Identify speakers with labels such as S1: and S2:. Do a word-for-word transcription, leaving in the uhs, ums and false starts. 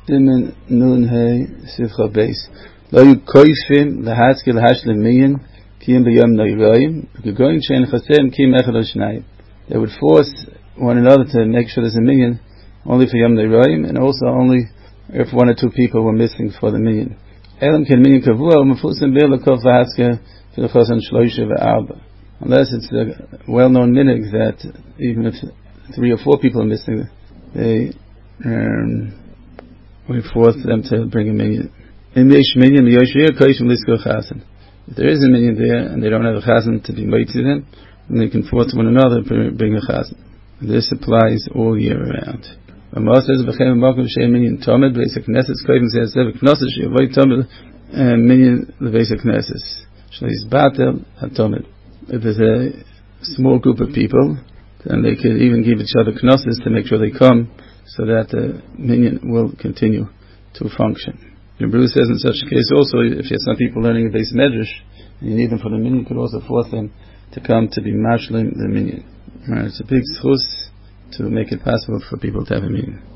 S1: Simen Nun Hey Sifcha Beis. Lo yu koifim lehatzke lahashlim miyin kiyim b'yom noirayim v'gegoyin shein chasem kiyim echad al shnayim. They would force one another to make sure there's a minyan only for Yom Noirayim, and also only if one or two people were missing for the minyan. Elam ken minyan kavua u'mefusim bir l'kol v'hatzke v'lechosan shloisha v'arba. Unless it's a well-known minig that even if three or four people are missing, they um, we force them to bring a minyan. If there is a minyan there and they don't have a chazan to be made to them, then they can force one another to bring a chazan. This applies all year around. Ramah says, "V'chem makom she'en minyan tomed b'eis hakneses koyim zeh zeh v'knosses she'avoy tomed minyan l'beis hakneses shleis batel hatomed." If there's a small group of people, then they could even give each other knosses to make sure they come, so that the minyan will continue to function. The Bruce says in such a case also, if you have some people learning a base medrash, and you need them for the minyan, you could also force them to come to be mashlim the minyan. It's a big schus to make it possible for people to have a minyan.